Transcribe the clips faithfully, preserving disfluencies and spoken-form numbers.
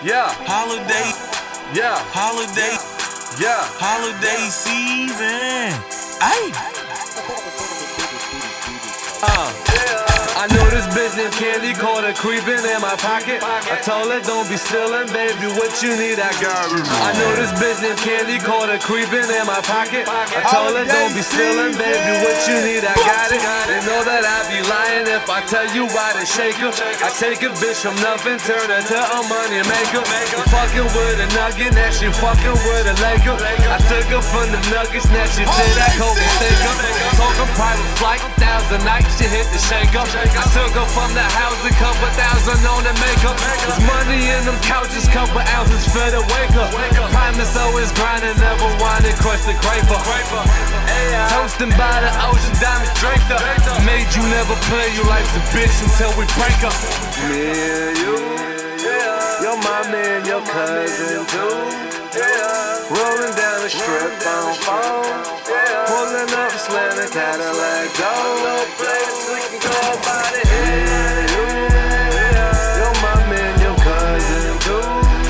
Yeah. Holiday, Yeah. holiday, Yeah. holiday season. Ay. Uh. I know this bitch named Candy caught her creeping in my pocket. I told her don't be stealing, baby, what you need, I got it. I know this bitch named Candy caught her creeping in my pocket. I told her don't be stealing, baby, what you need, I got it. They know that I be lying if I tell you why to shake her. I take a bitch from nothing, turn her to a money maker. You fucking with a nugget, now she fucking with a Laker. I took her from the Nuggets, now she did that Kobe Staker. Talking private flight, thousand nights, she hit the shaker. I took her from the house, a couple thousand on the makeup. There's money in them couches, couple ounces for the wake up. Promise always grinding, never wanted crush the graper. Toasting by the ocean, diamonds draped up. Made you never play, you life's a bitch until we break up. Me and you, your mama and your cousin too. Rolling down the strip on phone. Pulling up, slamming Cadillac door. No place we can go about it. Yeah, your mama and your cousin too.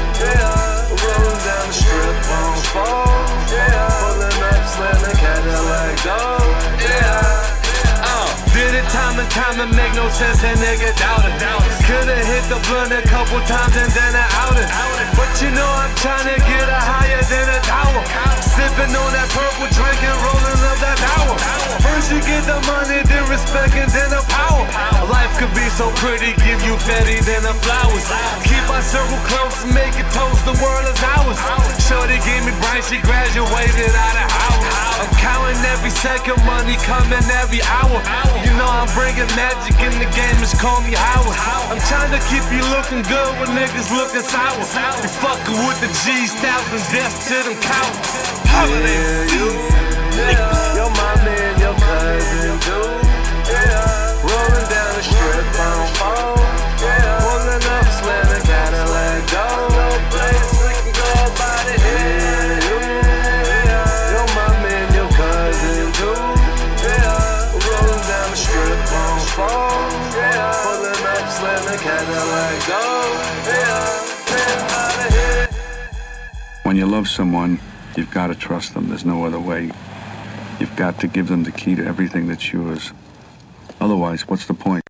Rolling down the strip on phone. Pulling up, slamming Cadillac door. Yeah. Uh, did it time and time and make no sense, that nigga doubted. Coulda hit the blunt a couple times and then I outed. But you know I'm tryna get her higher than a tower. Sipping on that purple drink and rolling up that power. First you get the money, then respect and then the power. Life could be so pretty, give you fatty than the flowers. Keep our circle close, make it toast, the world is ours. Shorty gave me brain, she graduated out of Howard. I'm counting every second, money coming every hour. You know I'm bringing magic in the game, just call me Howard. I'm trying to keep you looking good when niggas looking sour. You fucking with the G's, thousand deaths to them cowards. Yeah, you, yeah. Your mama and your cousin too. Yeah. Rolling down the strip on phone. Yeah. Pulling up, slamming Cadillac door. No place we can go about it. Yeah, you, yeah. Your mama and your cousin too. Yeah. Rolling down the strip on phone. Yeah. Pulling up, slamming Cadillac door. Yeah. Yeah. Out of here. When you love someone, you've got to trust them. There's no other way. You've got to give them the key to everything that's yours. Otherwise, what's the point?